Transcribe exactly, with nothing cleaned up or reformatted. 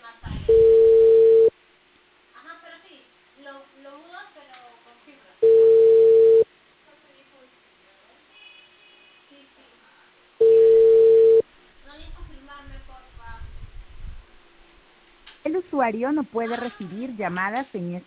El usuario no puede recibir llamadas en este